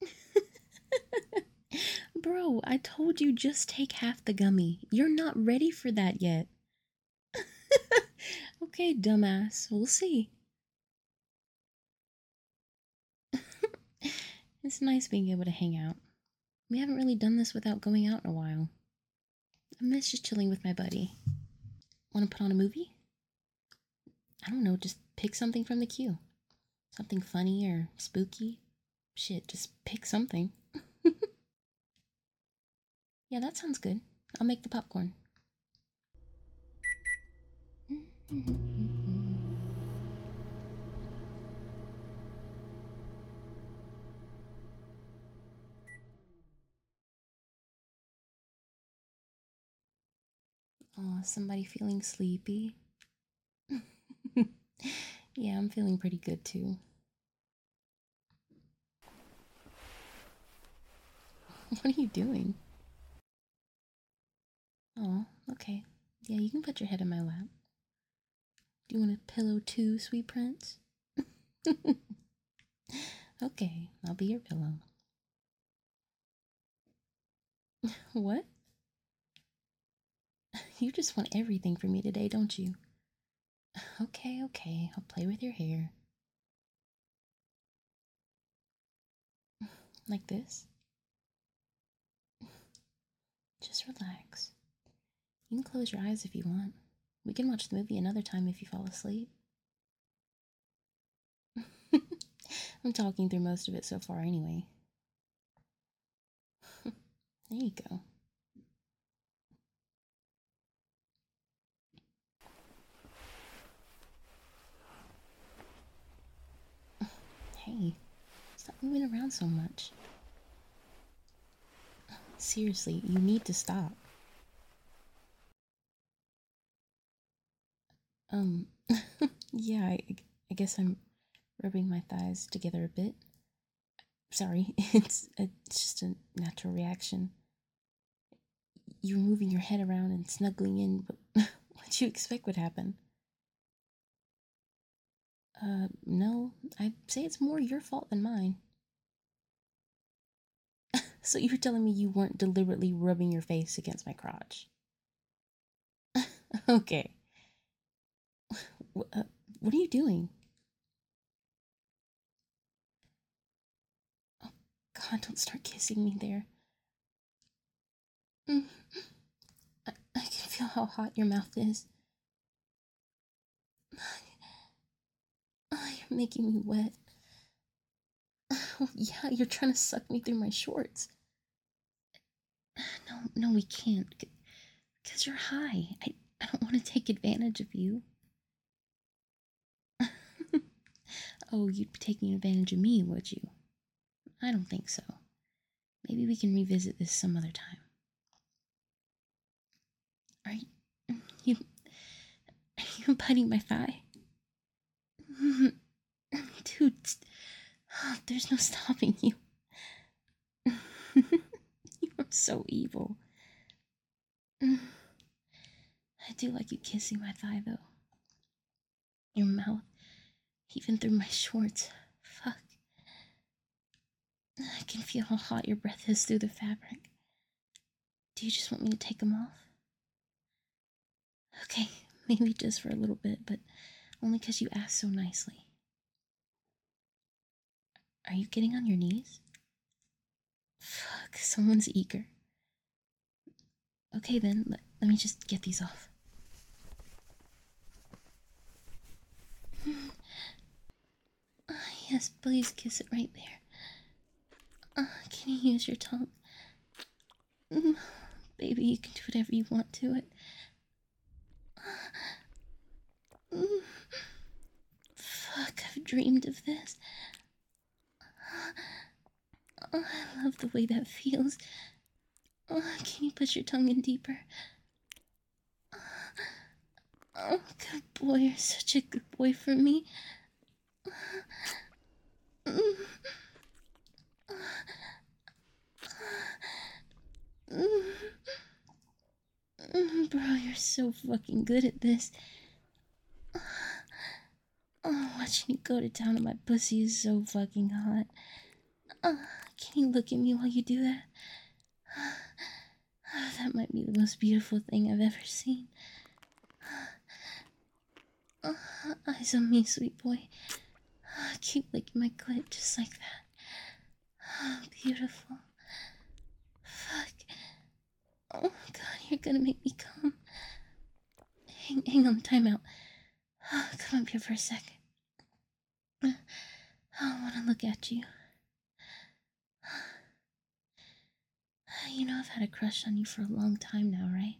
Bro, I told you just take half the gummy. You're not ready for that yet. Okay, dumbass. We'll see. It's nice being able to hang out. We haven't really done this without going out in a while. I miss just chilling with my buddy. Want to put on a movie? I don't know, just pick something from the queue. Something funny or spooky. Shit, just pick something. Yeah, that sounds good. I'll make the popcorn. Oh, somebody feeling sleepy? Yeah, I'm feeling pretty good too. What are you doing? Oh, okay. Yeah, you can put your head in my lap. Do you want a pillow too, sweet prince? Okay, I'll be your pillow. What? You just want everything from me today, don't you? Okay, okay, I'll play with your hair. Like this? Just relax. You can close your eyes if you want. We can watch the movie another time if you fall asleep. I'm talking through most of it so far anyway. There you go. Hey, stop moving around so much. Seriously, you need to stop. Um, yeah, I guess I'm rubbing my thighs together a bit. Sorry, it's just a natural reaction. You're moving your head around and snuggling in, but what'd you expect would happen? No, I'd say it's more your fault than mine. So you're telling me you weren't deliberately rubbing your face against my crotch? Okay. What are you doing? Oh, God, don't start kissing me there. Mm, I can feel how hot your mouth is. Oh, you're making me wet. Oh, yeah, you're trying to suck me through my shorts. No, no, we can't. Because you're high. I don't want to take advantage of you. Oh, you'd be taking advantage of me, would you? I don't think so. Maybe we can revisit this some other time. Are you, are you biting my thigh? Dude, there's no stopping you. You are so evil. I do like you kissing my thigh, though. Your mouth, even through my shorts. Fuck. I can feel how hot your breath is through the fabric. Do you just want me to take them off? Okay, maybe just for a little bit, but only because you asked so nicely. Are you getting on your knees? Fuck, someone's eager. Okay then, let me just get these off. Yes, please kiss it right there. Can you use your tongue? Baby, you can do whatever you want to it. Fuck, I've dreamed of this. I love the way that feels. Can you push your tongue in deeper? Oh, good boy, you're such a good boy for me. Bro, you're so fucking good at this. Oh, watching you go to town on my pussy is so fucking hot. Can you look at me while you do that? That might be the most beautiful thing I've ever seen. Eyes on me, sweet boy. Keep licking my clit just like that. Beautiful. Fuck. Oh god, you're gonna make me come. Hang on, time out. Come up here for a second. I want to look at you. You know I've had a crush on you for a long time now, right?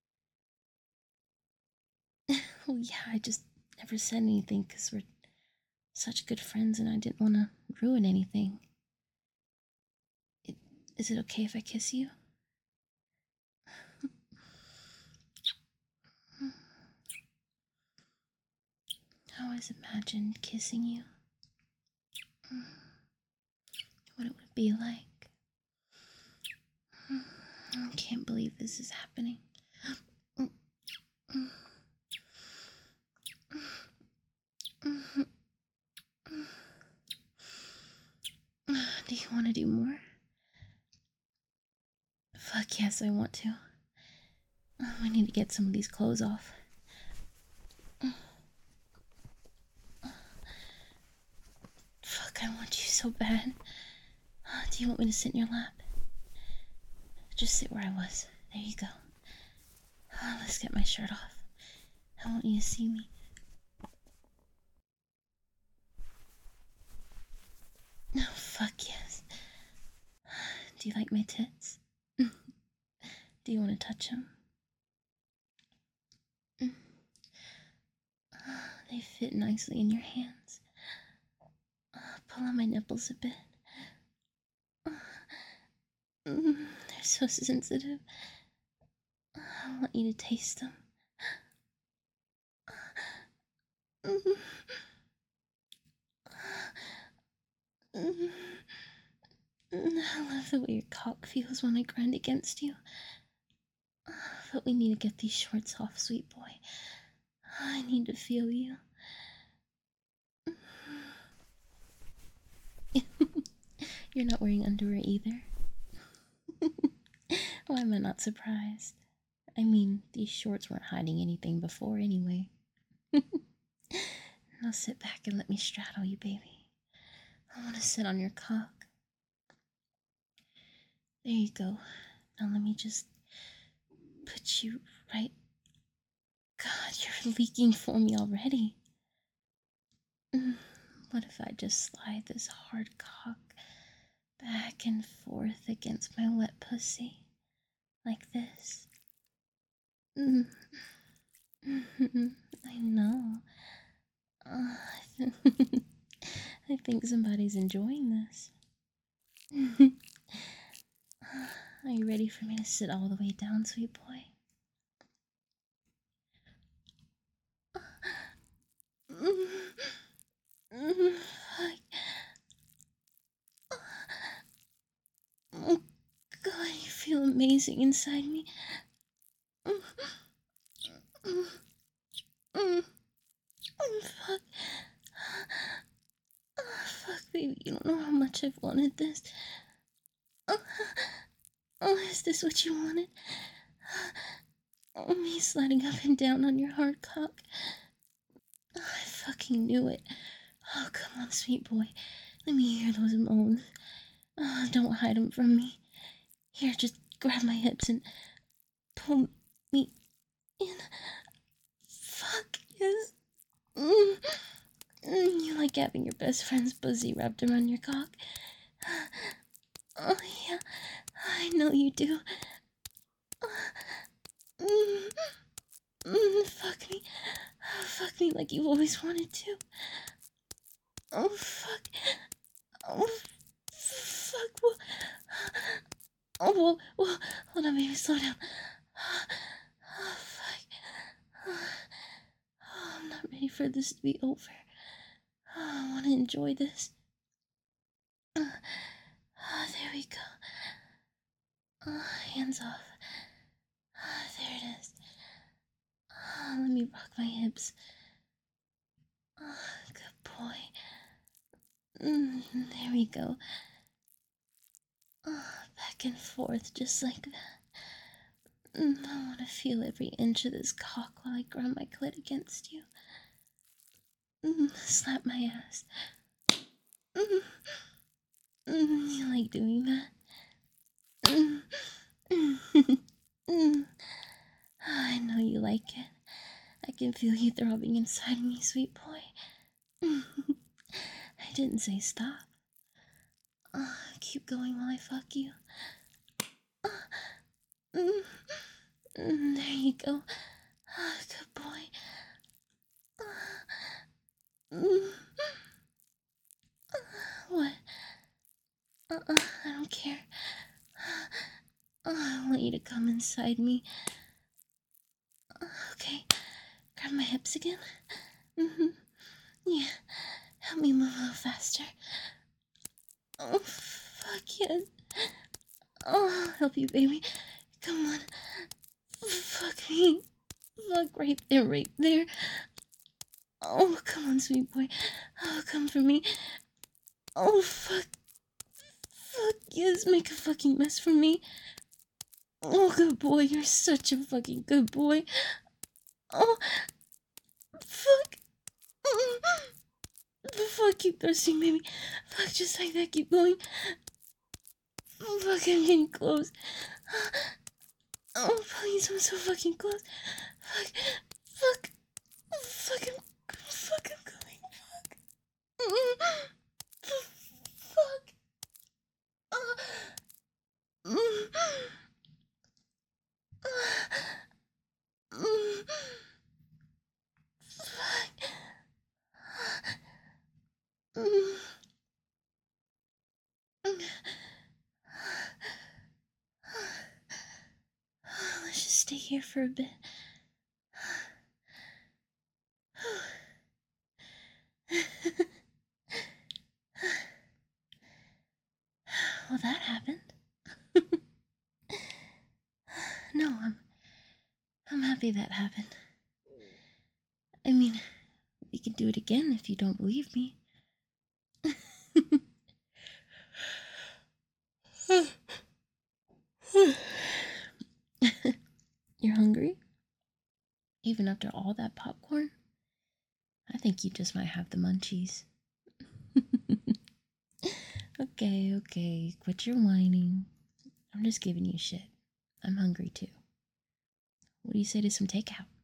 Oh yeah, I just never said anything because we're such good friends and I didn't want to ruin anything. Is it okay if I kiss you? I always imagined kissing you. What it would be like. I can't believe this is happening. Do you want to do more? Fuck yes, I want to. I need to get some of these clothes off. Fuck, I want you so bad. Do you want me to sit in your lap? Just sit where I was. There you go. Let's get my shirt off. I want you to see me. No, fuck yes. Do you like my tits? Do you want to touch them? They fit nicely in your hands. Pull on my nipples a bit. They're so sensitive. I want you to taste them. I love the way your cock feels when I grind against you. But we need to get these shorts off, sweet boy. I need to feel you. You're not wearing underwear either. Why am I not surprised? I mean, these shorts weren't hiding anything before anyway. Now sit back and let me straddle you, baby. I want to sit on your cock. There you go. Now let me just put you right. God, you're leaking for me already. What if I just slide this hard cock back and forth against my wet pussy? Like this. I know. I think somebody's enjoying this. Are you ready for me to sit all the way down, sweet boy? Oh god, you feel amazing inside me. Fuck. Fuck, baby, you don't know how much I've wanted this. Is this what you wanted? Me sliding up and down on your hard cock. I fucking knew it. Oh, come on, sweet boy. Let me hear those moans. Don't hide them from me. Here, just grab my hips and pull me in. Fuck, yes. You like having your best friend's pussy wrapped around your cock? Oh, yeah, I know you do. Fuck me. Fuck me like you always wanted to. Oh, fuck. Oh, fuck. Whoa. Hold on, baby, slow down. Oh, fuck. Oh, I'm not ready for this to be over. I want to enjoy this. There we go. Hands off. There it is. Let me rock my hips. Good boy. There we go. Back and forth just like that. I want to feel every inch of this cock while I grind my clit against you. Slap my ass. You like doing that? I know you like it. I can feel you throbbing inside me, sweet boy. I didn't say stop. Keep going while I fuck you. There you go. Good boy. What? I don't care. I want you to come inside me. Okay, grab my hips again. Yeah, help me move a little faster. Oh, fuck yes. Oh, I'll help you, baby. Come on. Fuck me. Fuck right there, right there. Oh, come on, sweet boy. Oh, come for me. Oh, fuck. Fuck yes, make a fucking mess for me. Oh, good boy, you're such a fucking good boy. Oh, fuck. Fuck, keep thrusting, baby. Fuck, just like that, keep going. Fuck, I'm getting close. Oh, please, I'm so fucking close. Fuck, fuck, fuck, I'm going. Fuck. Fuck. Let's just stay here for a bit. Well, that happened. No, I'm happy that happened. I mean, we could do it again if you don't believe me. You're hungry? Even after all that popcorn? I think you just might have the munchies. Okay, quit your whining. I'm just giving you shit. I'm hungry too. What do you say to some takeout?